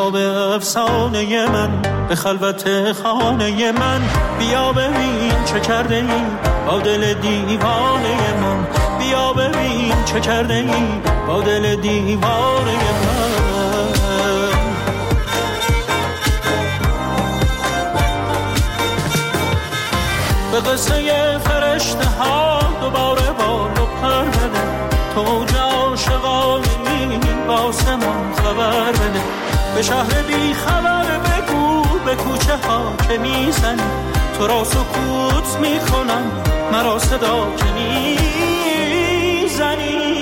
بیا به افسانه من، به خلوت خانه من، بیا ببین چه کرده ای با دل دیوانه من، بیا ببین چه کرده ای با دل دیوانه من. به قصه فرشته ها دوباره بال و پر بده، تو عاشقانی با آسمان خبر بده، به شهر بی خبر بگو به کوچه ها که میزنی، تو را سکوت میکنم مرا صدا که میزنی.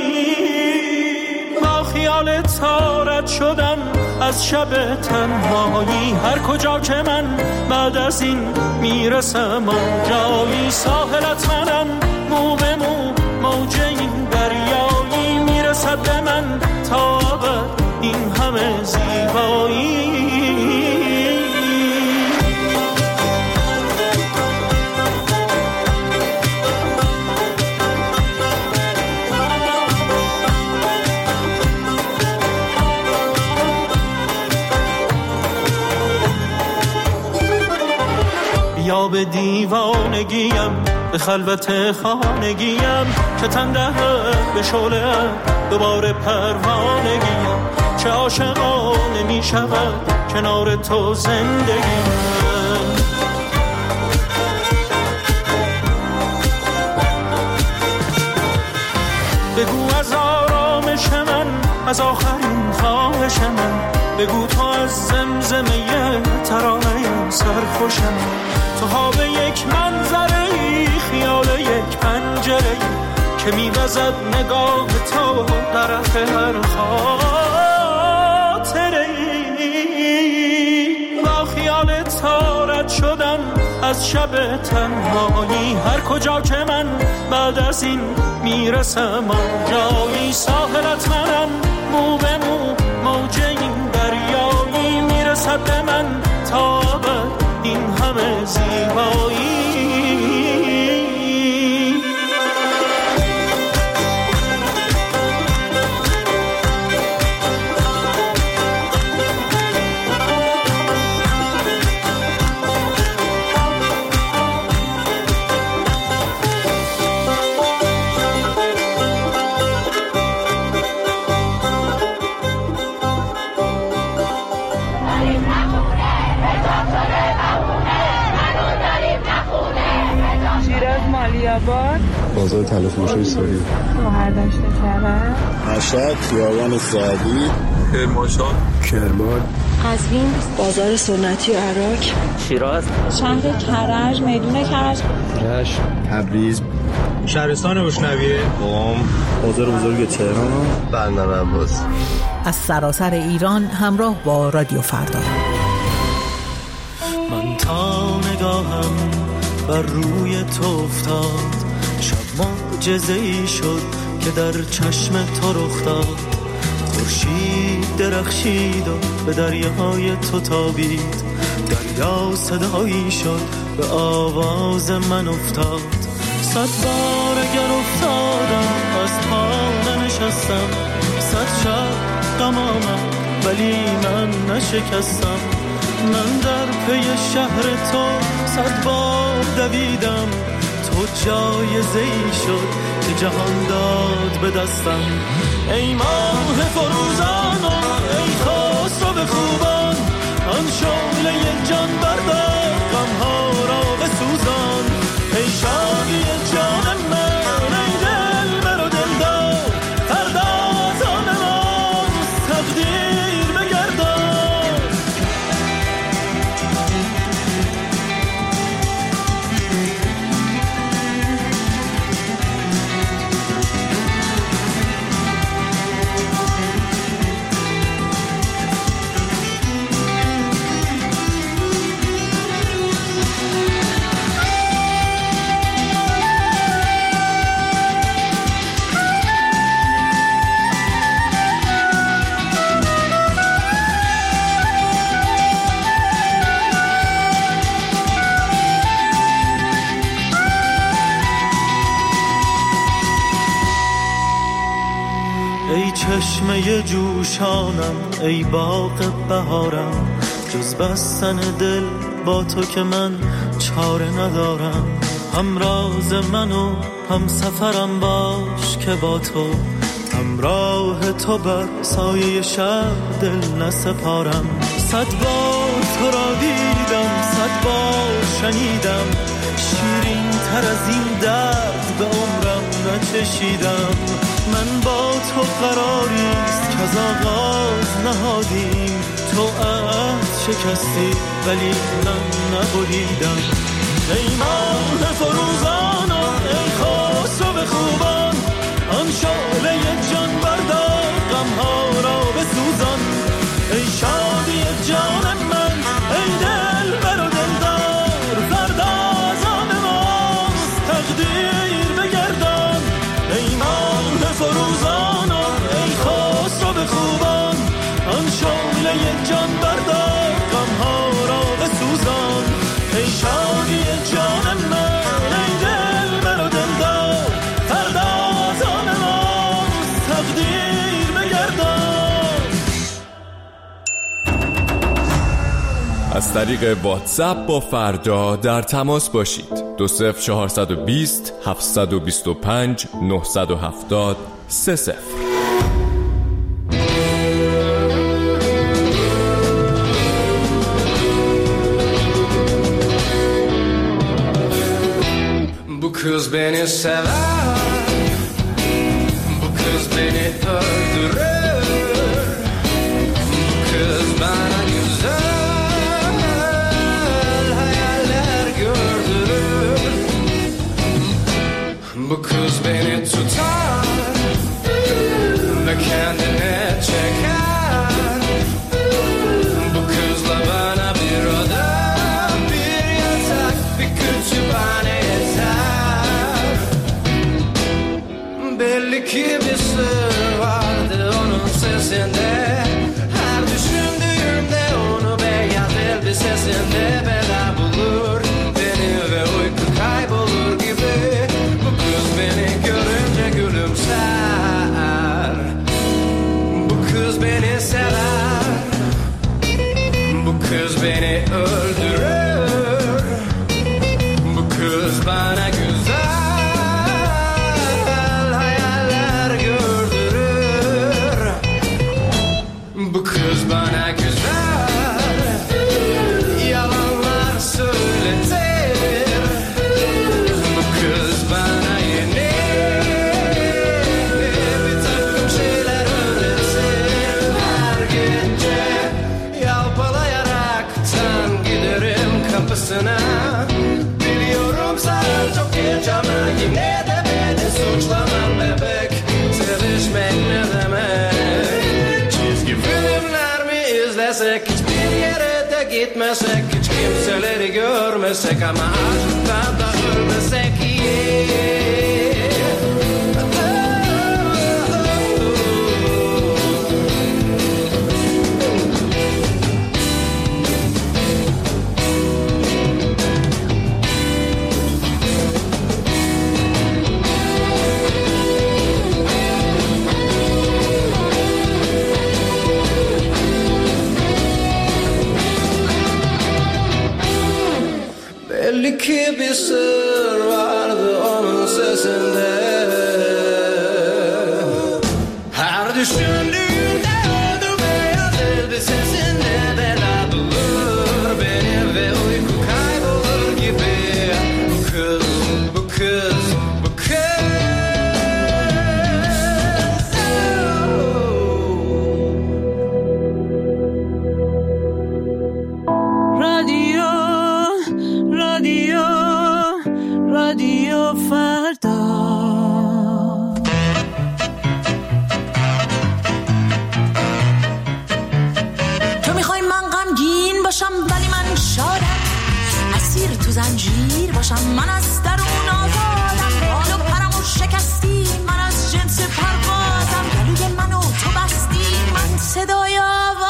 با خیال تارت شدم از شب تنهایی، هر کجا که من بعد از این میرسم آنجایی، ساحلت منم مو به مو موج این دریایی، میرسد به من تا ابد این همه زیبایی. یا به دیوانگیم به خلوت خانگیم، که تن دهد به شعله دوباره پروانگیم، چه عاشقانه می شود کنار تو زندگیم. بگو از آرامش من، از آخرین خواهش من، بگو تو از زمزمه ترانه سرخوشم، تو خواب یک منظره، خیال یک پنجره که میوزد نگاه تو در هر خاطره. با خیال تارت شدم از شب تنهایی، هر کجا که من بعد از این میرسم آنجایی، ساحلت منم مو به مو موج این دریایی، میرسد به من تا ابد این همه زیبایی. بازار تلفروشی سوری، شهردشت کرد، مشهد، خیابان سعدی، کرمانشاه، کرمان، قزوین، بازار سنتی و عراق، شیراز، شهر کرج، میدون کرج، رشت، تبریز، شهرستان بشنویه، قم، بازار بزرگ تهران، بندر عباس. از سراسر ایران همراه با رادیو فردا. من تا نگاهم بر روی تو افتاد، شب معجزه‌ای شد که در چشم تو رخ داد، خورشید درخشید و به دریای تو تابید، دریا صدایی شد به آواز من افتاد، 100 بار اگر افتادم از پا ننشستم، 100 شب غم آمد ولی من نشکستم، من در پی شهر تو 100 بار دویدم، تو جایزه‌ای شد که جهان داد به دستم، ای ماه فروزان و ای خسرو خوبان، آن شعله جان بردار غم‌ها را بسوزان، ای شادی جان من، ای دل مرا دلدار، فردا از آن ماست تقدیر بگردان. ای چشمه جوشانم، ای باغ بهارم، جز بستن دل با تو که من چاره ندارم. هم راز من و هم سفرم باش که با تو همراه تو بر سایه شب دل نسپارم. 100 بار تو را دیدم، 100 بار شنیدم، شیرین تر از این درد به عمرم نچشیدم. من با تو قراریست که از آغاز نهادیم، تو عهد شکستی ولی من نبریدم. ای ماه فروزانم، ای خسرو خوبان، آن شعله جان بردار غمها را بسوزان. ای شادی جان من، ای دل بر و دلدار، فردا از آن ماست تقدیر بگردان. ای ماه فروزانم، ای خسرو خوبان، آن شعله جان بردار غمها را بسوزان. ای شادی جان من، ای دل بر و دلدار، فردا از آن ماست تقدیر بگردان. از طریق واتساپ با فردا در تماس باشید. 20420 725 970 30. Bu kız beni sever, bu kız beni öldürür, bu kız bana güzel hayaller gördürür. Bu kız beni tutar ve kendine çeker. Bu kızla bana bir oda, bir yatak, bir kütüphane yeter. Belli ki bir sır vardı onun sesinde, her düşündüğümde onu beyaz elbisesinde bela bulur beni ve uyku kaybolur gibi. Bu kız beni görünce gülümser, bu kız beni sever, bu kız beni öldürür, bu kız bana güzel hayaller gördürür. Bu kız bana güzel yalanlar söyletir. Bu kız bana yeni bir takım şeyler öğretir. Her gece yalpalayaraktan giderim kapısına. Biliyorum sen çok geç ama yine de beni suçlamam bebek. Sevişmek ne demek? Çizgi filmler mi izlesek, hiçbir yere de gitmesek, hiç kimseleri görmesek ama aşktan da ölmesek belli ki bir sır vardı onun sesinde. Her düşündüğümde oldu beyaz elbisesinde bela bulur beni ve uyku kaybolur gibi. Bu kız, bu kız, bu kız. رادیو رادیو رادیو فردا. تو میخوای من غمگین باشم ولی من شادم، اسیر تو زنجیر باشم من از درون آزادم. حالو پرمو شکستی من از جنس پروازم، گلوی منو تو بستی من صدای آوازم.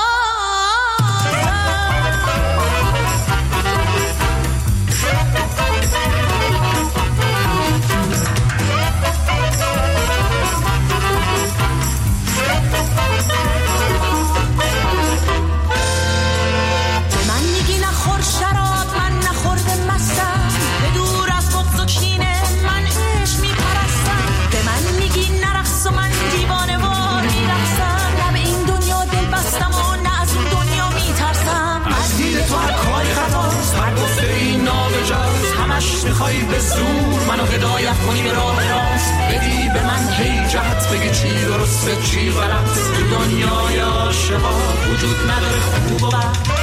هدایت کنی به راه راست، بدی به من هی جهت، بگی چی درسته چی غلط. تو دنیای عاشقا وجود نداره خوب و بد.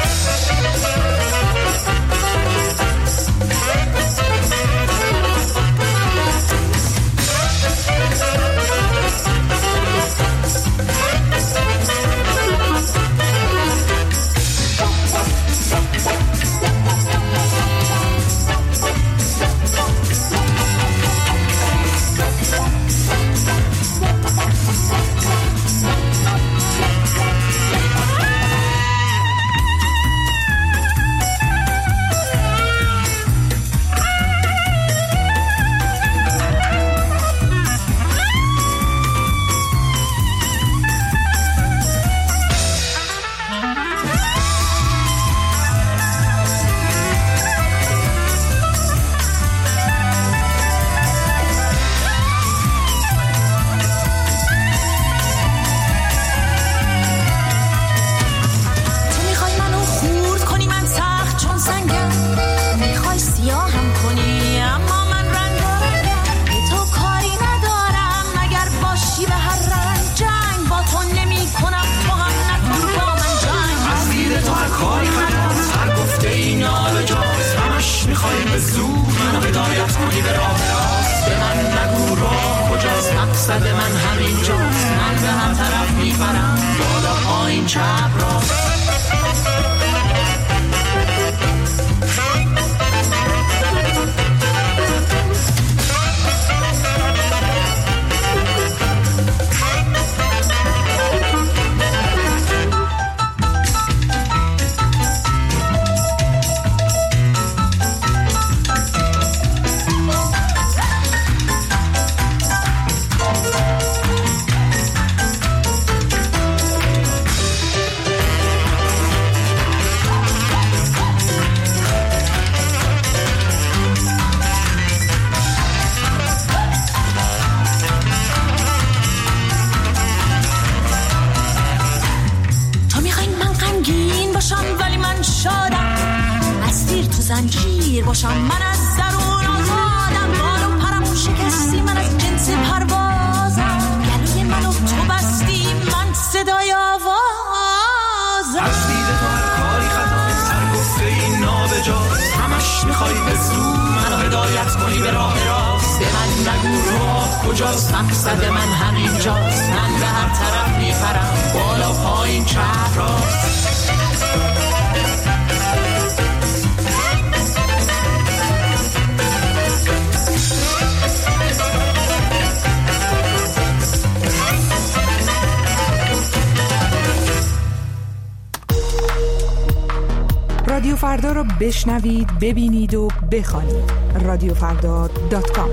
زنجیر باشم من از درون آزادم، بال و پرمون شکستی من از جنس پروازم، گلوی منو تو بستی من صدای آوازم. از دید تو هر کاری خطاست، هر گفته این نابجاست، همش میخوای به زور منو هدایت کنی به راه راست. به من نگو راه کجاست، مقصد من همینجاست، من به هر طرف میپرم بالا پایین چپ راست. رادیو فردا رو بشنوید، ببینید و بخوانید. radiofrda.com.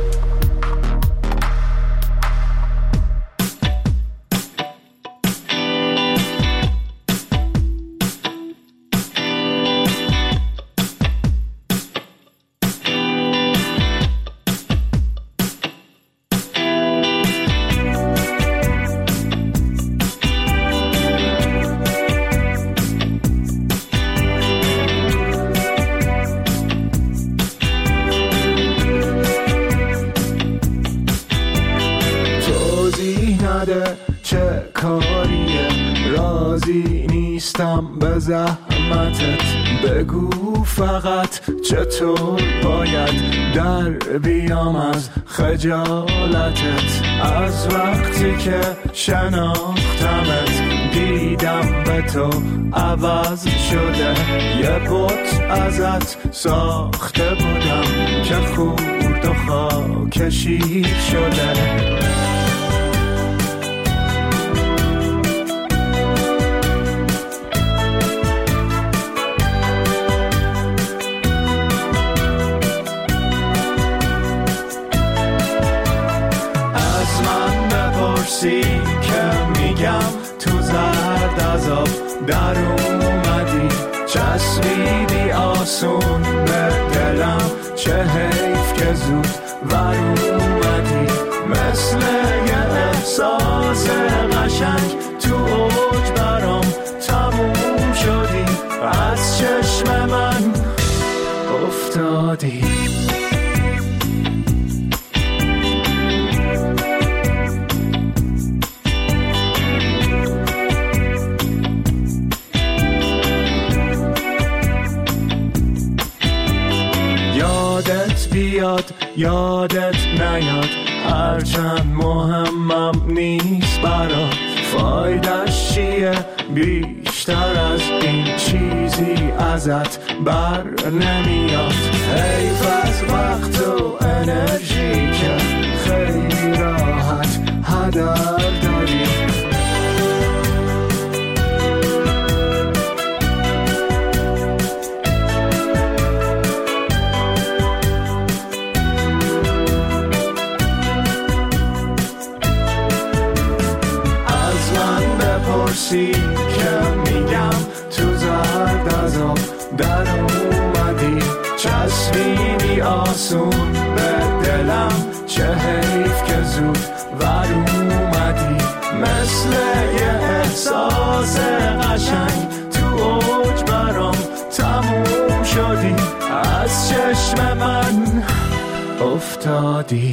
چه کاریه راضی نیستم به زحمتت، بگو فقط چطور باید در بیام از خجالتت. از وقتی که شناختمت دیدم به تو عوض شده، یه بت ازت ساخته بودم که خورد و خاکشیر شده. که میگم تو زرد عذاب در اومدی، چسبیدی آسون به دلم، چه حیف که زود ور اومدی. مثل یه احساس قشنگ تو اوج برام تموم شدی، از چشم من افتادی. یادت نیاد هرچند مهمم نیست برات فایده‌اش چیه بیشتر از این چیزی ازت بر نمیاد حیف از وقت و انرژی که خیلی راحت هدر داری که میگم تو زرد از آب در اومدی چسبیدی آسون به دلم چه حیف که زود ور اومدی مثل یه احساس قشنگ تو اوج برام تموم شدی از چشم من افتادی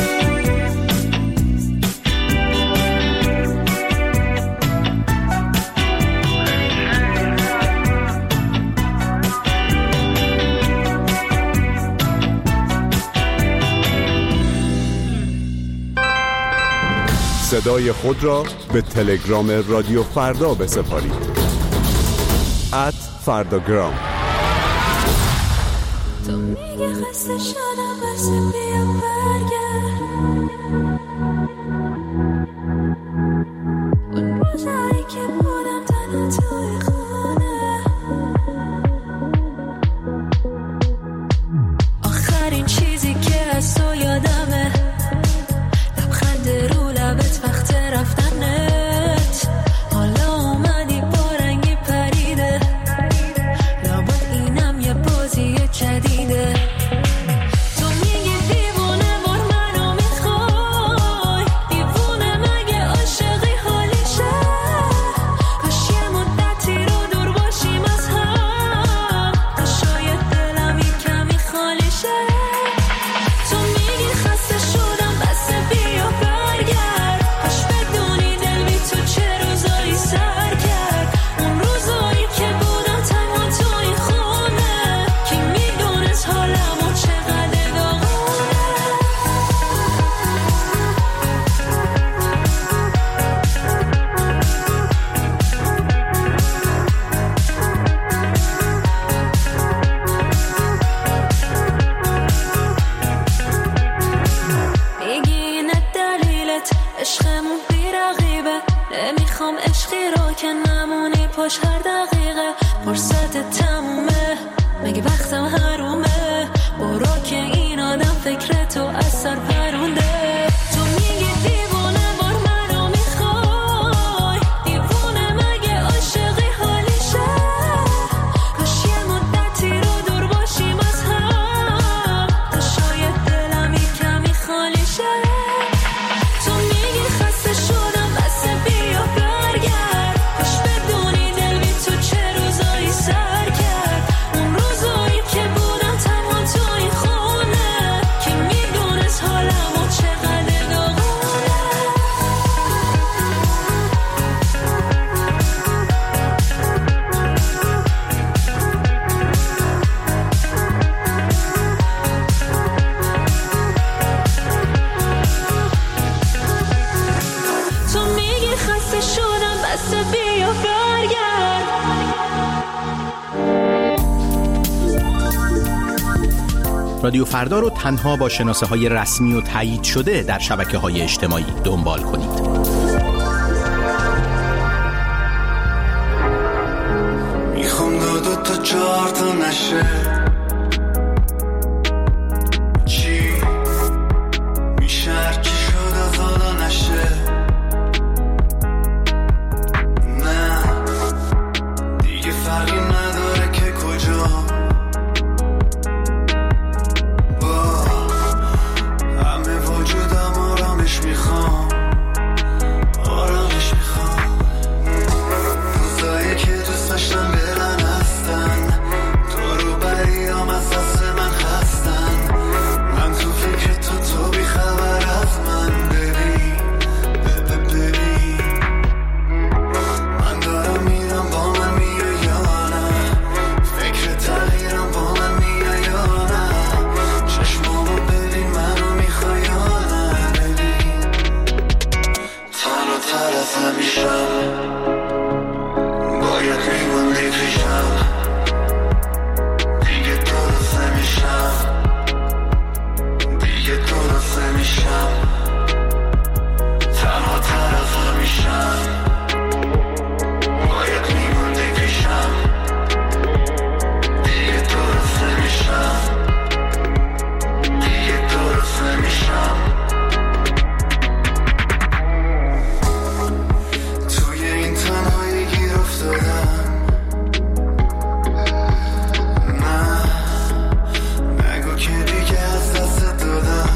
صدای خود را به تلگرام رادیو فردا بسپارید @فرداگرام. تو میگه خسته شدم بس بیا برگرد اون روزایی که بودم تنها توی خونه آخرین چیزی که از تو یادمه لبخند رو لبت وقت رفتنت حالا اومدی با رنگی پریده لابد اینم یه بازی جدیده تو میگی دیوونه بار منو میخوای دیوونه مگه عاشقی حالیشه کاش یه مدتی رو دور باشیم از هم کاش شاید دلم یه کمی خالی شه تو میگی خسته شدم بس بیا برگرد کاش بدونی دل بی تو چه روزایی سر کرد اون روزایی که بودم تنها توی خونه کی میدونست حالمو چقدر داغونه میگی اینه دلیلت عشقمون بی رقیبه نمیخوام عشقی رو که نمونی پاش هر دقیقه فرصت تمومه مگه وقتم حرومه برو که این آدم فکر تو از سر پرونده تو میگی دیوونه بار منو میخوای دیوونه مگه عاشقی حالیشه کاش یه مدتی رو دور باشیم از هم تا شاید دلم یه کمی خالی شه تو میگی خسته شدم بس بیا برگرد کاش بدونی دل بی تو چه روزایی سر کرد اون روزایی که بودم تنها توی خونه کی میدونست حالمو چقدر داغونه تو میگی خسته شدم بس بیا برگرد رادیو فردا رو تنها با شناسه های رسمی و تایید شده در شبکه های اجتماعی دنبال کنید. میخوام دو تا چهار تا نشه چی میشه هرچی شده حالا نشه نه دیگه فرقی نداره که کجا با همه وجودم آرامش میخوام آرامش میخوام روزایی که دوست داشتم برن هستن تو رو برای همیشم باید میموندی پیشم دیگه درست نمیشم دیگه درست نمیشم تنها طرف همیشم باید میموندی پیشم دیگه درست نمیشم دیگه درست نمیشم توی این تنهایی گیر افتادم نه نگو که دیگه از دست دادم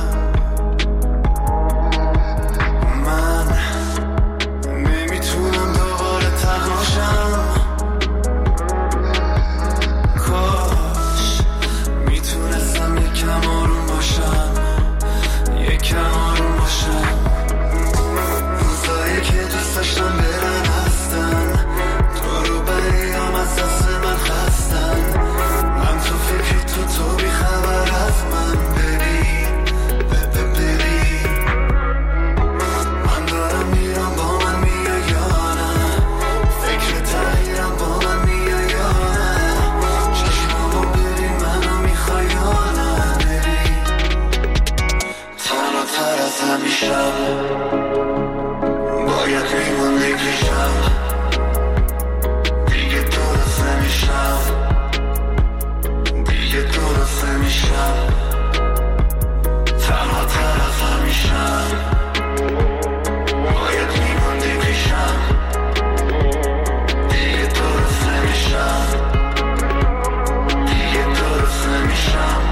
من نمیتونم دوباره تنهاشم کاش میتونستم یکم آروم باشم یکم آروم باشم روزایی که دوست داشتم برن هستن تو رو بریم از دست من خستن من تو فکری تو بی خبر از من بری من دارم میرم با من میای یا نه فکر تغییرم با من میای یا نه چشمامو بری منو میخوای یا نه بری تنها تر از همیشم باید میموندی پیشم دیگه درست نمیشم دیگه درست نمیشم تنها تر از همیشم باید میموندی پیشم دیگه درست نمیشم دیگه درست نمیشم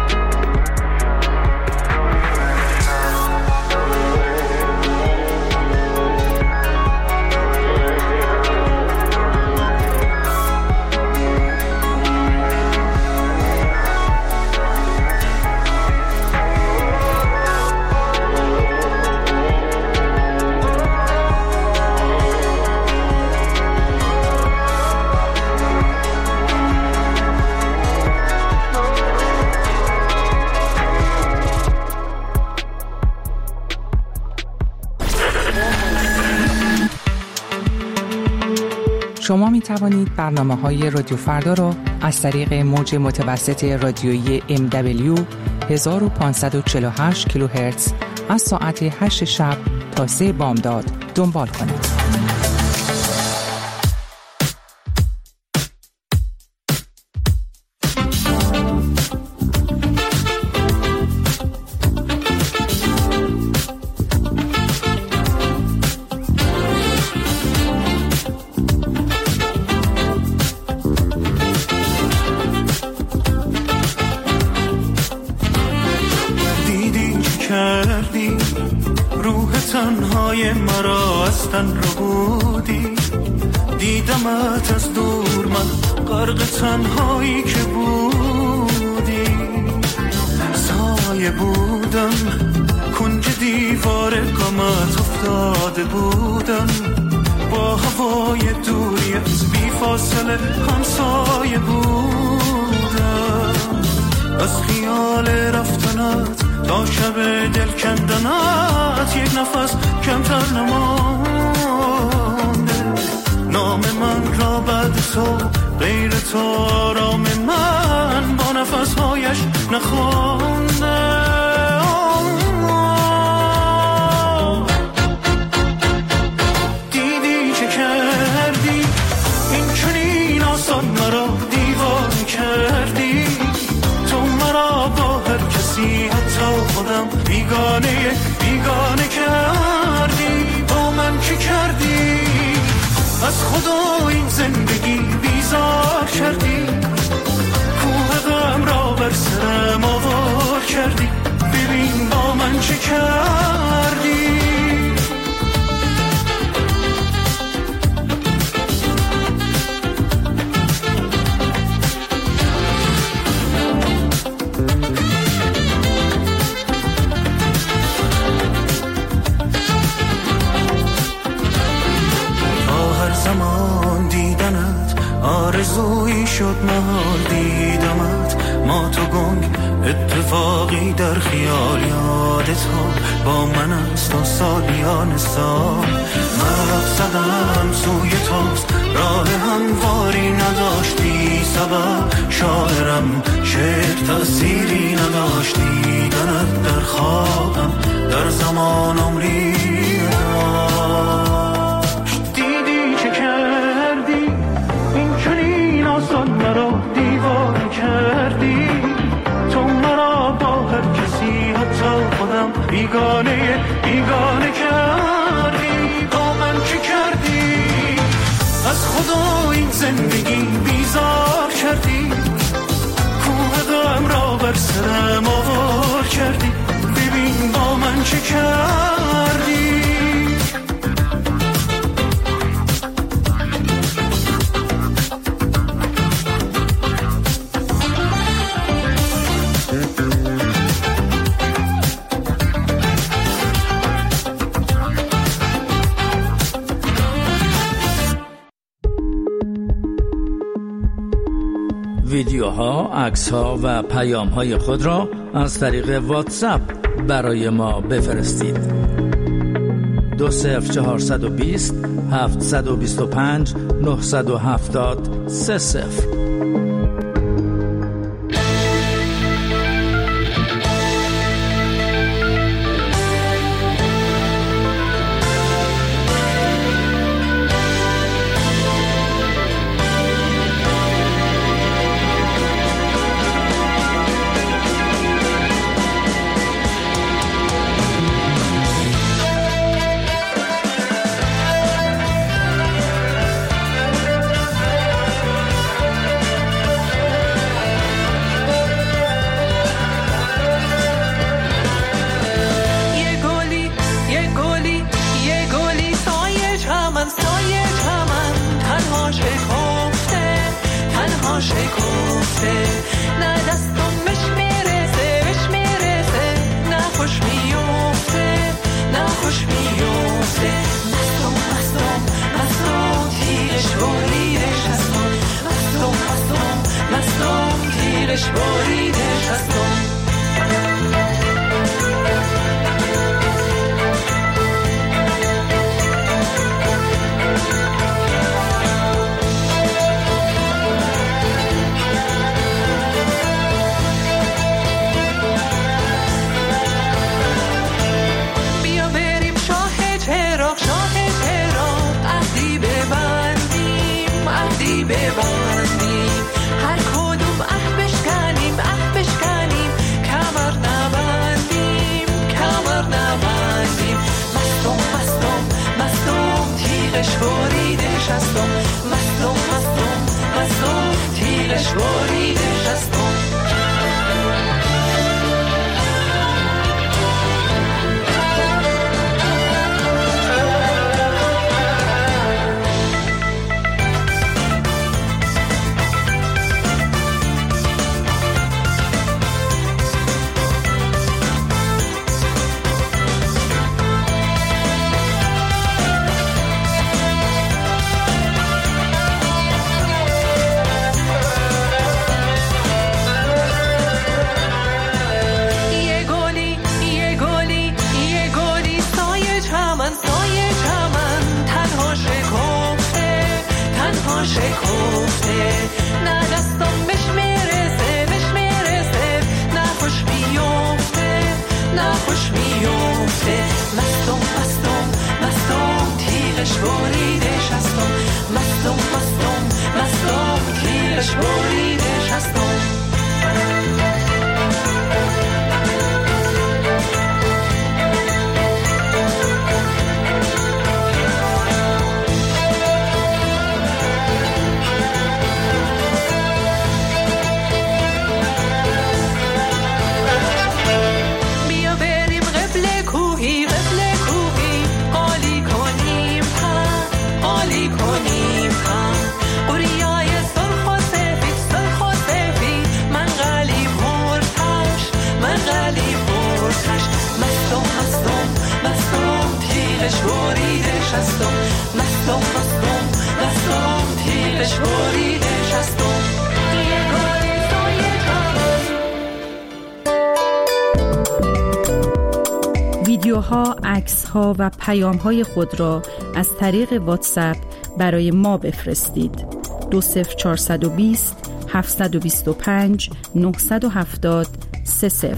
شما می توانید برنامه‌های رادیو فردا را از طریق موج متوسط رادیویی MW 1548 کیلوهرتز از ساعت 8 شب تا 3 بامداد دنبال کنید. تنهای مرا از تن رو بودی دیدمت از دور من غرق تنهایی که بودی سایه بودم کنج دیوار غمت افتاده بودم با هوای دوری از بی فاصله همسایه بودم از خیال رفتنت تا شب دل کندنت یک نفس کمتر نمانده نام من را بعد تو غیر تو آرام من با نفسهایش نخوانده دیدی چه کردی این چنین آسان مرا دیوانه کردی تو مرا با هر کسی حتی خودم بیگانه کردی با من چی کردی از خدا این زندگی بیزار کردی کوه غم را بر سرم آوار کردی ببین با من چی کردی آرزویی شد محال دیدمت ما تو گنگ اتفاقی در خیال یادت ها با من است تا سالیان سال. من زدم سوی توست راه همواری نداشتی سبب شاعرم شعر تأثیری نداشتی دیدنت در خوابم در زمان عمری داشت. دیدی چه کردی این چنین آسان مرا دیوانه کردی تو مرا با هر کسی حتی خودم بیگانه کردی. با من چه کردی از خدا این زندگی بیزار کردی کوه غم را بر سرم آوار کردی ببین با من چه کردی. ویدیوها، عکس‌ها و پیام‌های خود را از طریق واتساپ برای ما بفرستید. 20420 725 970 30. تیغش بریده شستم یه گلی سایه صداها، عکس‌ها و پیام‌های خود را از طریق واتساپ برای ما بفرستید. 20420 725 970 30.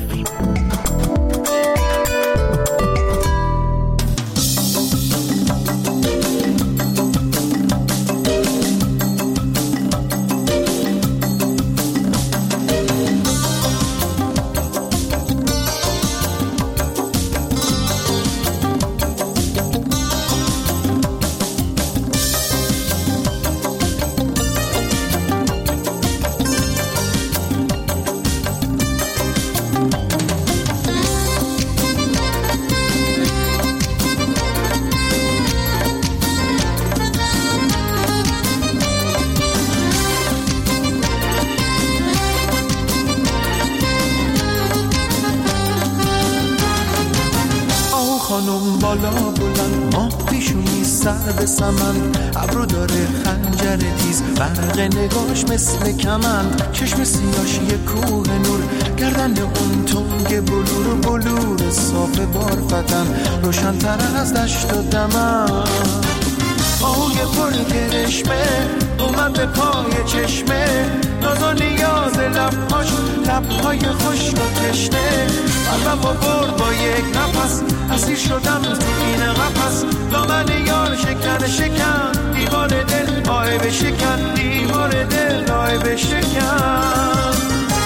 خانم بالا بلند، ماه پیشونی سر به سمن، ابرو داره خنجر تیز، برق نگاش مثل کمند، چشم سیاش یه کوه نور، گردن اون تنگ بلور بلور صاف بارفتن، روشن تر از دشت و دمن. آهوی پر کرشمه اومد به پای چشمه، ناز و نیاز لبهاش، لبهای خشک و تشنه، قلبم و برد با یک نفس، اسیر شدم تو این قفس، دامن یار شکن شکن، دیوار دل آه بشکن، دیوار دل آه بشکن.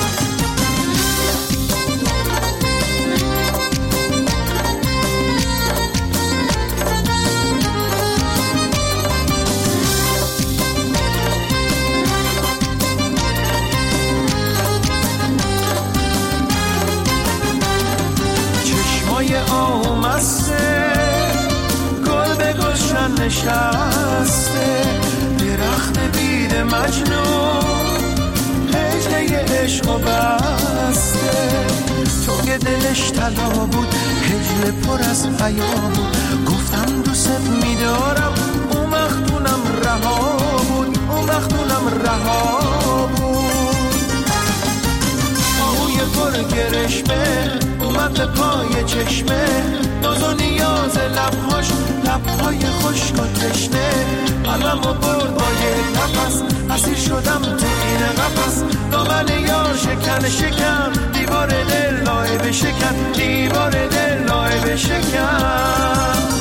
آمسته گل به گلشن نشسته، درخت بید مجنون هجله عشق و بسته، تو که دلش طلا بود هجله پر از حیا بود، گفتم دوست میدارم اون وقتونم رها بود، اون وقتونم رها بود. آهوی پر گرشمه اومد به پای چشمه، ناز و نیاز لبهاش، لبهای خشک و تشنه، قلبم و برد با یک نفس، اسیر شدم تو این قفس، دامن یار شکن شکن، دیوار دل لای بشکن، دیوار دل لای بشکن.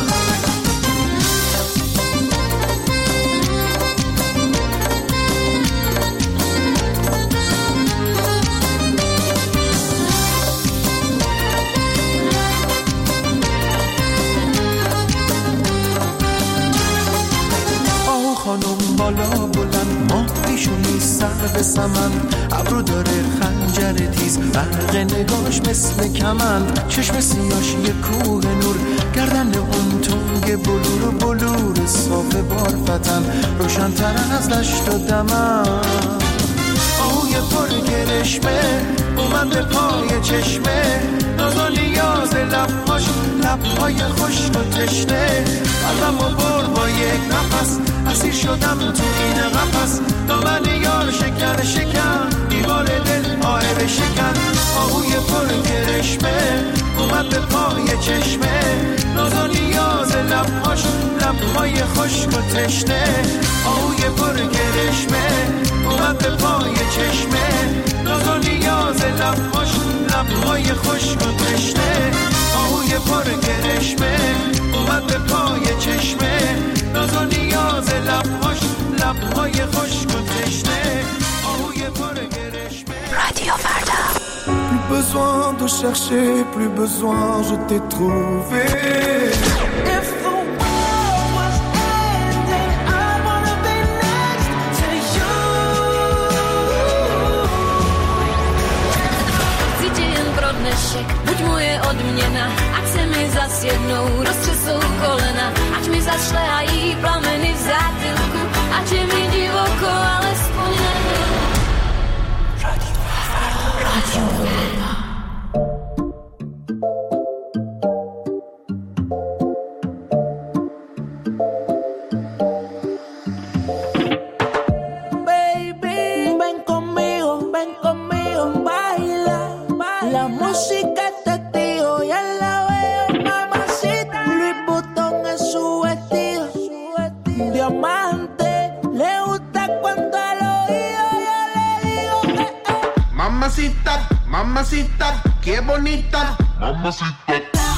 خانم بالا بلند، ماه پیشونی سر به سمن، ابرو داره خنجر تیز، برق نگاش مثل کمند، چشم سیاش یه کوه نور، گردن اون تنگ بلور بلور صاف بارفتن، روشن تر از دشت و دمن. آهوی پر گرشمه اومد به پای چشمه، ناز و نیاز لبهاش، لبهای خشک و تشنه، قلبم و برد با یک نفس، اسیر شدم تو این قفس، دامن یار شکن شکن، دیوار دل آه بشکن. آهوی پر گرشمه اومد به پای چشمه، ناز و نیاز لبهاش، لبهای خشک و تشنه، آهوی پر گرشمه اومد به پای چشمه، ناز و نیاز لبهاش، لبهای خشک و تشنه، آهوی پر گرشمه اومد به پای چشمه، ناز و نیاز لبهاش، لبهای خشک و تشنه، آهوی پر گرشمه. رادیو فردا. Plus besoin de chercher, plus besoin, je t'ai trouvé. Buď moje odměna, ať se mi zas jednou roztřesou kolena, ať mi zašlehají plameny v zátylku, ať je mi divoko, alespoň nebyl. Radio Farda. amante. Le gusta cuando al oído yo le digo Mamacita, mamacita, qué bonita. Mamacita.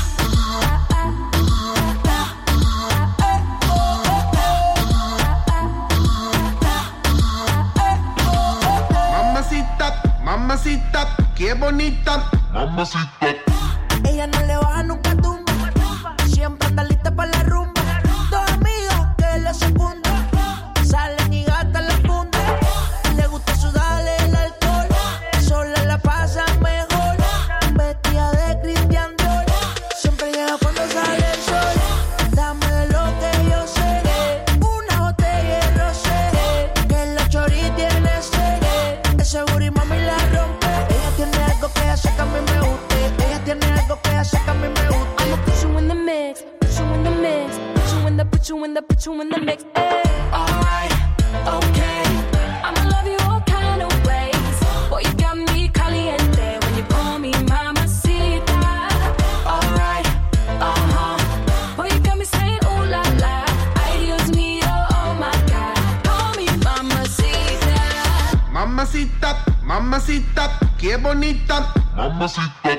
Mamacita, mamacita, qué bonita. Mamacita. Ella no le baja nunca tumba. Siempre anda lista para la rumba. Dos amigos que la secundan. Salen y gastan la funda. Le gusta sudarle el alcohol. Sola la pasa mejor. Vestida de Christian Dior. Siempre llega cuando sale el sol. Dame de lo que yo sé. Una botella de rosé. Que la chori tiene sed. Ese booty mami la rompe. Ella tiene algo que hace que a mí me guste. Ella tiene algo que hace que a mí me guste. I'ma put you in the mix, put you in the mix, put you in the, put you in the, put you in the mix. Ay. Alright, okay. I'ma love you all kind of ways. Boy, you got me caliente when you call me mamacita. Alright, boy, you got me saying ooh la la. Ay, Dios mío, oh my God. Call me mamacita. Mamacita, mamacita, qué bonita. Mamacita.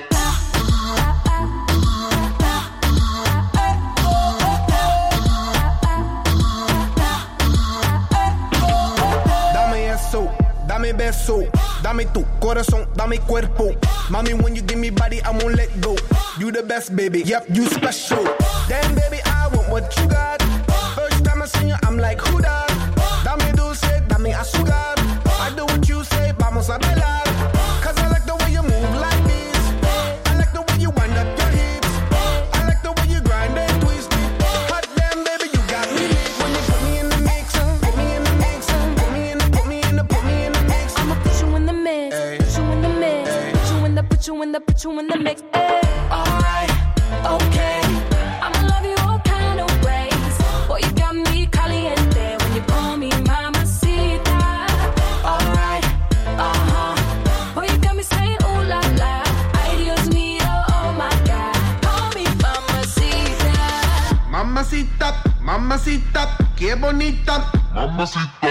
Dame beso, dame tu corazón, dame cuerpo. Mami, when you give me body, I won't let go. You the best, baby, yep, you special. Damn, baby, I want what you got. First time I see you, I'm like, who that? Dame dulce, dame azúcar. I do what you say, vamos a bailar. Cause I like the way you move like this. I like the way you wind up your hips. I like the way you grind and twist it. Hot damn, baby, you got me lit. When you put me in the mix, put me in the mix, put me in the, put me in the, put me in the mix. I'ma put you in the mix, put you in the mix, put you in the, put you in the, put you in the mix. Ay. Alright, okay. I'ma love you all kind of ways. Boy, you got me caliente when you call me mamacita. Alright, boy, you got me saying ooh la la. Ay, Dios mío, oh my God. Call me mamacita. Mamacita, mamacita, qué bonita. Mamacita.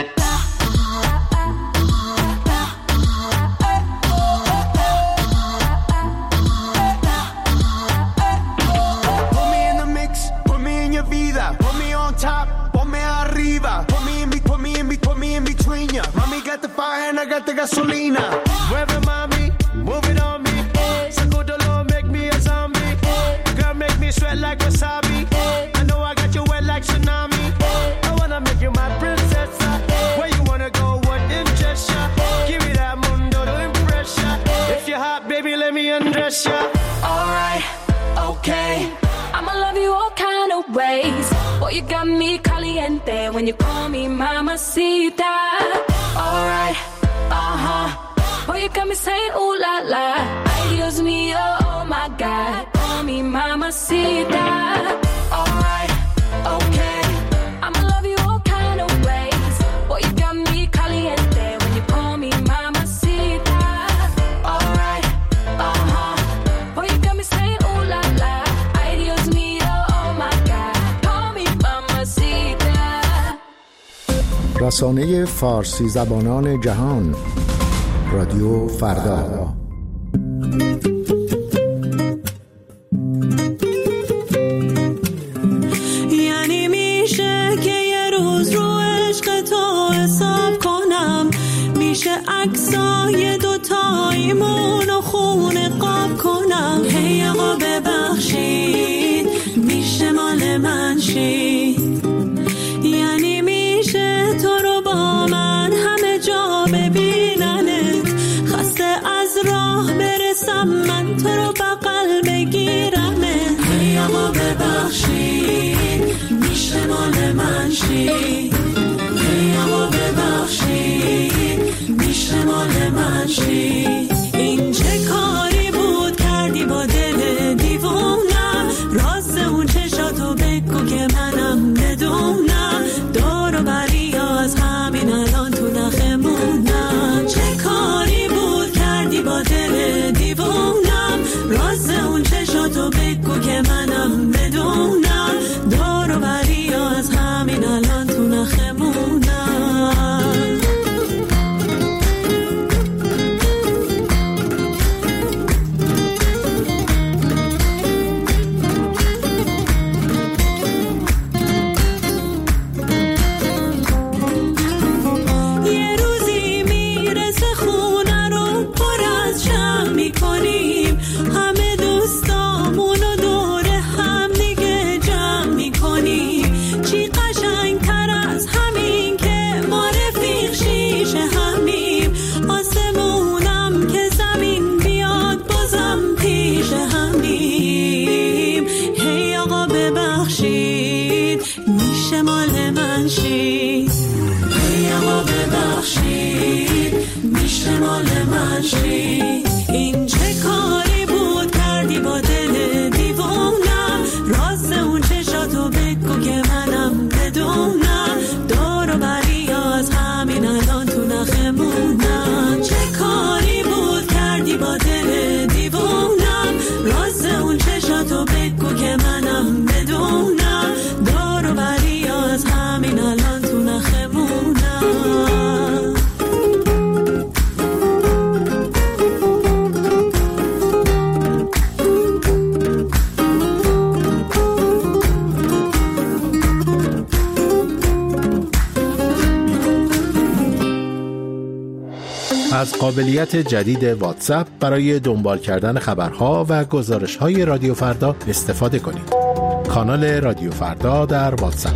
Put me on top, ponme arriba. Put me in between ya. Mami got the fire and I got the gasolina. Mueve mami, move it on me. Sacudolo, make me a zombie. Girl, make me sweat like wasabi. I know I got you wet like tsunami. I wanna make you my princess. Where you wanna go, what interest ya? Give me that mundo to impress ya. If you're hot, baby, let me undress ya. Alright, okay. I'ma love you all kind of ways. Boy, you got me caliente when you call me mamacita. Alright, boy, you got me saying ooh la la. Ay, Dios mío, oh my God. Call me mamacita. Alright, okay. I'ma love you all kind of ways. Boy, you got me caliente when you call me mamacita. Alright, boy, you got me saying ooh la la. رسانه فارسی زبانان جهان رادیو فردا. یعنی میشه که یه روز رو عشق تو حساب کنم، میشه عکسای دوتاییمون و خونه قاب کنم. هی آقا ببخشید میشه مال من شید، یعنی میشه تو رو با من همه جا ببیننت، خسته از راه برسم من تو رو بغل بگیرمت. هی آقا ببخشید میشه مال من شید، هی آقا ببخشید میشه مال من شید. این چه کاری بود کردی با دل دیوونم، راز اون چشاتو بگو که منم بدونم، دور و بری از همین الان تو نخمونم. چه کاری بود کردی با دل دیوونم، راز اون چشاتو بگو که منم بدونم، دور و بری از همین الان تو نخمونم. ببخشید اما ببخشید میشه مال من شید این چه کاری بود کردی با دل دیوونم راز اون چشاتو بگو که منم بدونم دور و بری از همین الان تو نخمونم چه کاری بود کردی با دل دیوونم راز اون چشاتو بگو که منم بدونم دور و بری از همین الان تو نخمونم از قابلیت جدید واتساپ برای دنبال کردن خبرها و گزارش‌های رادیو فردا استفاده کنید. کانال رادیو فردا در واتساپ.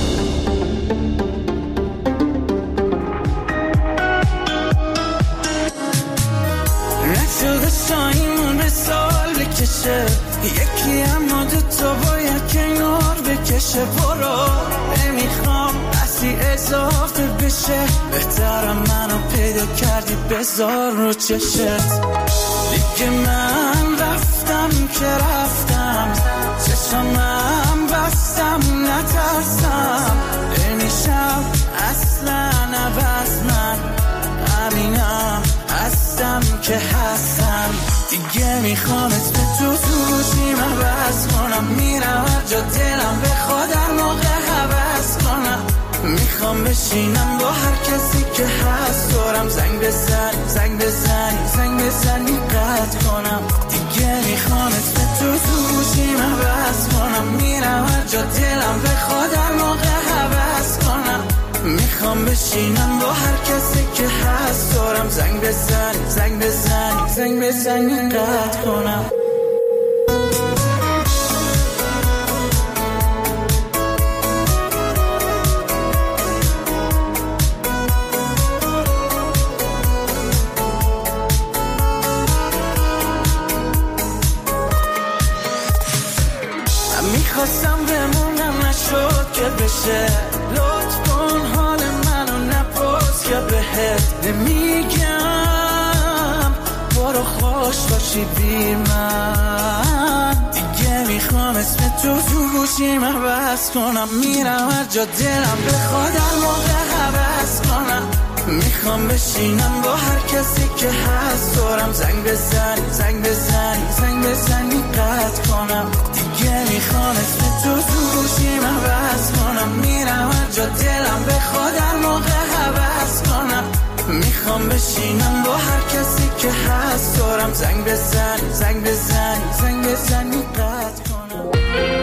نشده شایمون به سال بکشه یکی اما دوتا باید کنار بکشه برو نمیخوام بسی اضافه بشه بهترم منو پیدا کردی بذار رو چشت دیگه من رفتم که رفتم چشمم بستم نترسم نمیشم اصلا عوض من همینم هستم که هستم دیگه میخوامت به تو توشیم عوض کنم میرم هر جا دلم بخواد هر موقع حوض کنم میخوام بشینم با هر کسی که هست دارم زنگ بزنی قطع کنم دیگه میخوامت به تو توشیم عوض کنم میرم هر جا دلم بخواد هر موقع حوض کنم میخوام بشینم با هر کسی که هست دارم زنگ بزنی قطع کنم میخواستم بمونم نشد که بشه لطف کن حال منو نپرس که بهت نمیگم برو خوش باشی بی من دیگه میخوام اسم تو گوشیم عوض کنم میرم هر جا دلم بخواد هر موقع حوض کنم میخوام بشینم با هر کسی که هست دارم زنگ بزنی قطع کنم دیگه میخوام اسم تو گوشیم عوض کنم میرم هر جا دلم بخواد هر موقع حوض کنم میخوام بشینم با هر کسی که هست دارم زنگ بزنی قطع کنم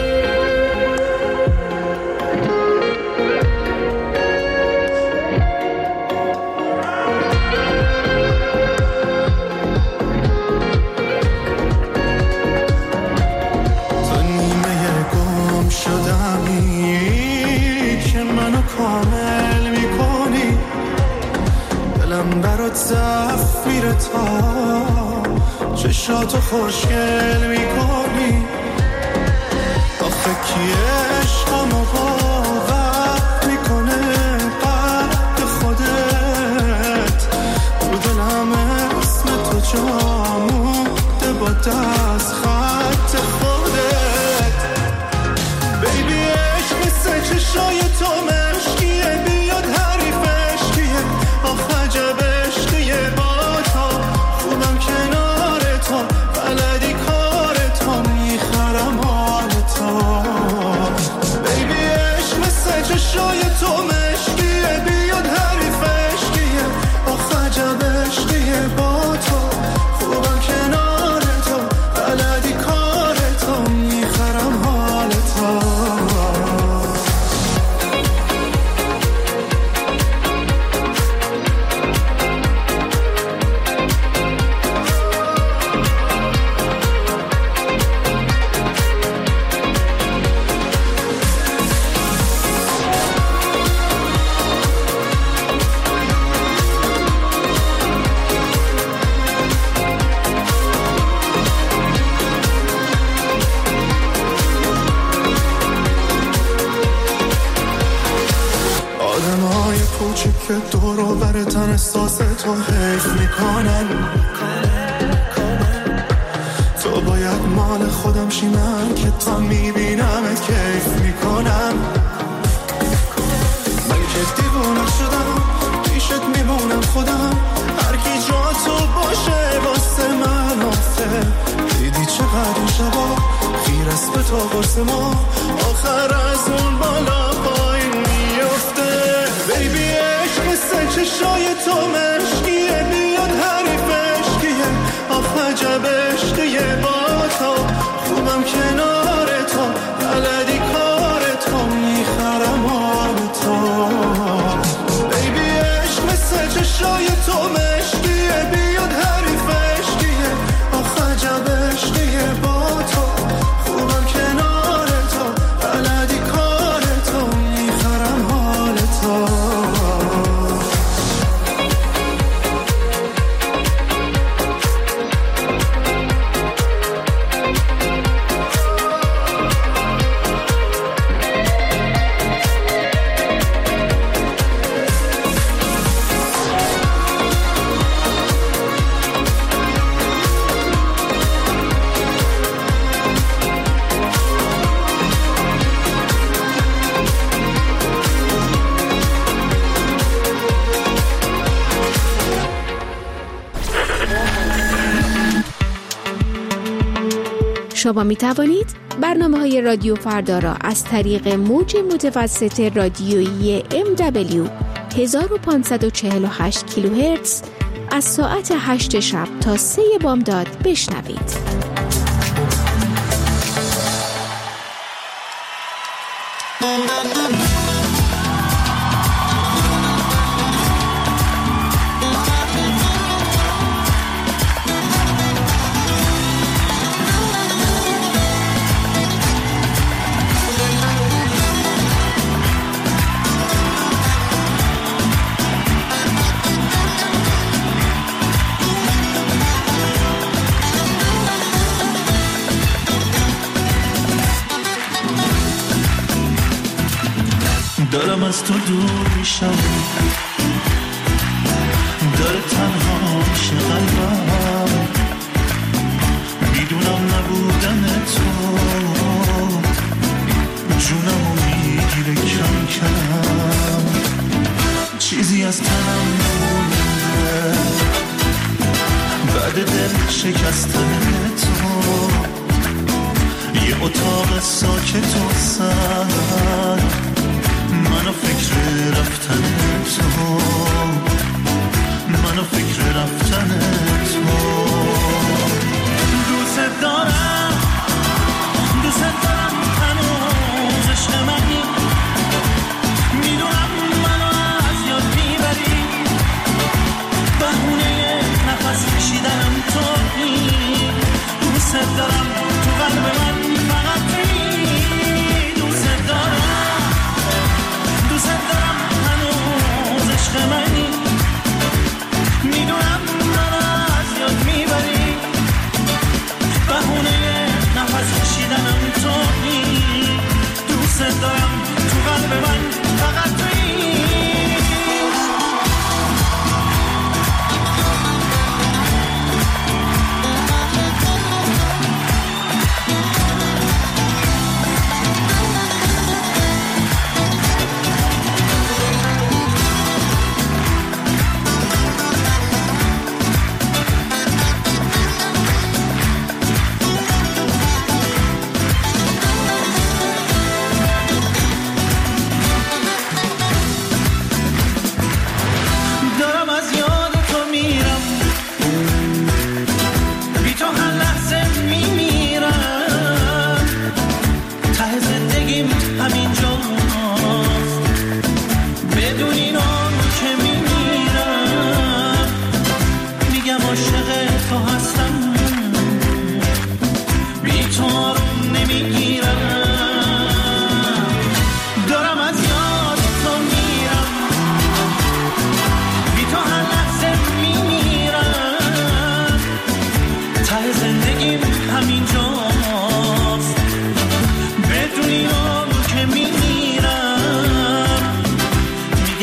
زفیر تا چشاتو خوشگل میکنی آخه کی عشقمو باور میکنه قد خودت رو دلم اسم تو جا مونده با دست خط خودت بیبی عشق مثل چشای تو مشکیه بیاد حریفش کیه آخه عجبه بلدی کار تو میخرم حال تو بیبی آدمای کوچیک که دور و برتن احساس تو حیف میکنن. تو باید مال خودم شی، من که تا میبینم کیف میکنم. من که دیوونه شدم پیشت میمونم خودم، هرکی جا تو باشه واسه من آفه. دیدی چقدر این شبا خیر است به تو قرص ما، آخر از اون بالا پایین میفته. بیبی عشق مثل چشای تو مشکیه، بیاد حریفش کیه، آخ عجب عشقیه با تو. خوبم کنار تو، بلدی کار تو، میخرم حال تو. بیبی عشق مثل چشای تو مشکیه، بیاد حریفش کیه، آخ عجب عشقیه با تو. خوبم کنار تو، بلدی کار تو، میخرم حال تو. شما می توانید برنامه‌های رادیو فردا را از طریق موج متوسط رادیویی MW 1548 کیلوهرتز از ساعت 8 شب تا 3 بامداد بشنوید. دارم از تو دور میشم، داره تنها میشه قلبم، میدونم نبودن تو جونمو میگیره کم کم، چیزی از تنم نمونده بعد دل شکستن تو. یه اتاق ساکت و سرد، منو فکر رفتن تو، منو فکر رفتن تو. دوست دارم هنوز عشق منی، میدونم منو از یاد میبری، بهونه نفس کشیدنم تویی. دوست دارم تو قلب من فقط تویی. دوست دارم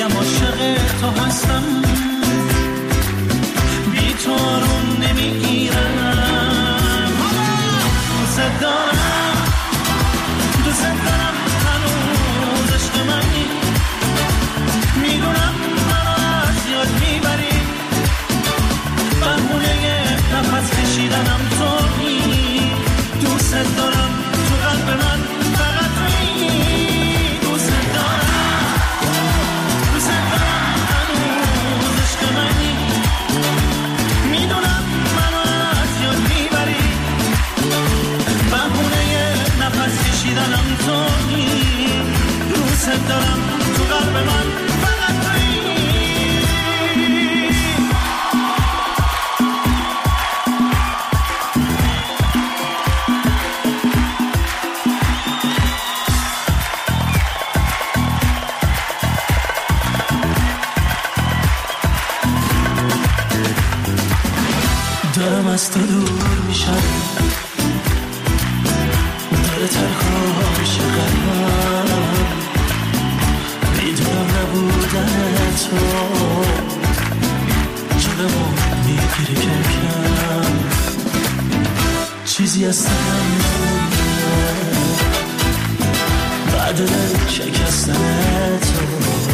بگم عاشق تو هستم، بی تو آروم نمیگیرم. دوست دارم دوست دارم هنوز عشق منی، میدونم منو از یاد میبری، بهونه نفس کشیدنم تویی. دوست دارم تو قلب من فقط تویی. دوست دارم هنوز عشق منی، میدونم منو از یاد میبری، بهونه نفس کشیدنم تویی. دوست دارم تو قلب من فقط تویی. دارم از تو دور میشم، داره تنها میشه قلبم، میدونم نبودن تو جلمو میگیری کم کم، چیزی از تنم نمونده بعد دل شکستن تو.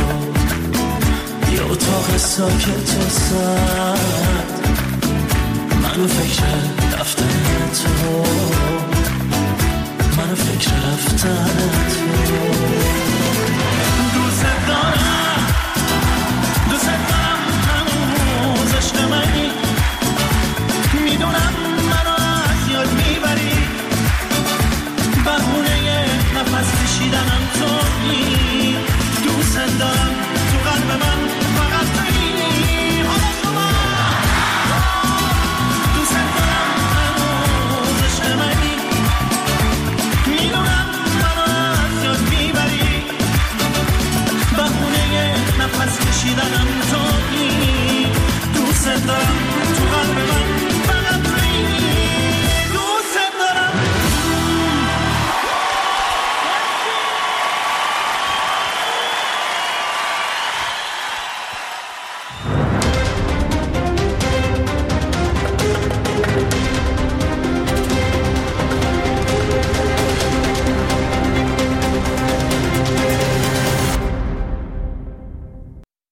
یه اتاق ساکت و سرد، منو فکر رفتن تو، منو فکر رفتن تو.